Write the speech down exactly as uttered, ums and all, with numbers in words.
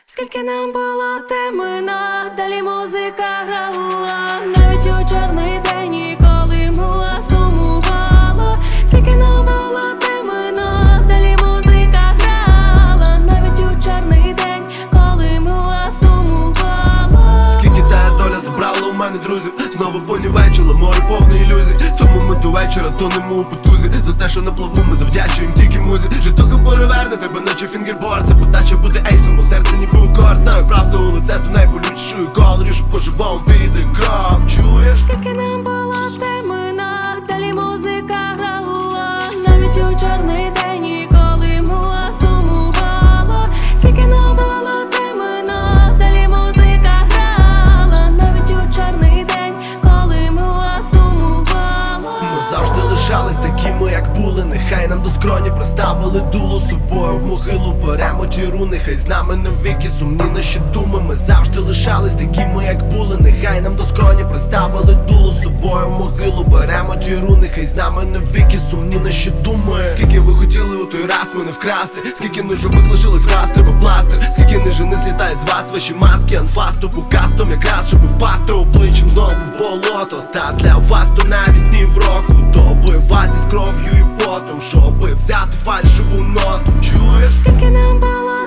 Скільки нам було темна, далі музика грала, навіть у чорний день ніколи мила сумувала. Скільки нам було темна, далі музика грала, навіть у чорний день, коли мила сумувала. Скільки та доля забрала у мене друзів, знову понівечила море повне ілюзій. Тому ми до вечора тонемо у потузі. За те, що на плаву ми завдячуємо тільки музі. Житоха переверне тебе, наче фінгерборд. Ця подача буде ейсом, у серце ніби укорд. Знаю правду у лице, то найболючішою колорі, що по-живому піде кров. Чуєш? Скільки нам було темна, далі музика грала, навіть у чорний день ніколи мила сумувала. Скільки нам було темна, далі музика грала, навіть у чорний день, коли мила сумувала. Ми завжди лишались такими, як були. Нехай нам до скроні приставили дуло собою в могилу. Беремо ті руни, хай з нами навіки сумні наші думи. Ми завжди лишались такими, як були. Нехай нам до скроні приставили дуло собою в могилу. Беремо ті руни, хай з нами навіки сумні наші думи. Скільки ви хотіли у той раз мене вкрасти, скільки неживих лишилось вас, треба пластир. Скільки нежини злітають з вас ваші маски, анфасту по кастом, якраз щоб впасти обличчям знову в болото. Та для вас то навіть ні в року добиватись кров'ю і потом, щоби взяти фальшиву ноту. Чуєш? Скільки нам було